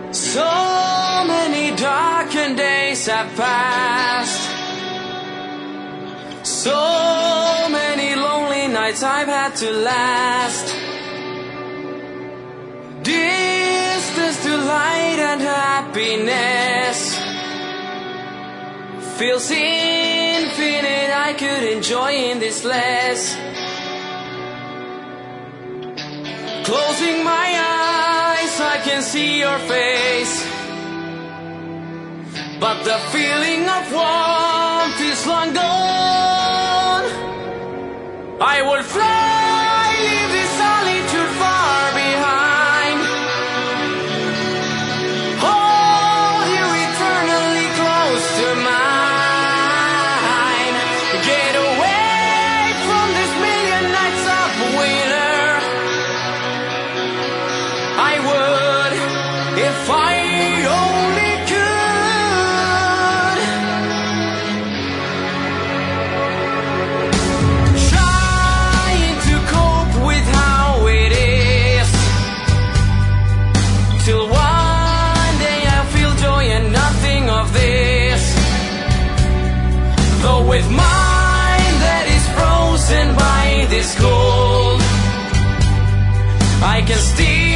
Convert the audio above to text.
So many darkened days have passed. So many lonely nights I've had to last. Distance to light and happiness feels infinite. I could enjoy in this less. Closing my eyes, I can see your face, but the feeling of warmth is long gone. I will fly, leave this solitude far behind, hold you eternally close to mine, get away from this million nights of winter. I would if I only could. Trying to cope with how it is, till one day I feel joy and nothing of this. Though with mind that is frozen by this cold, I can still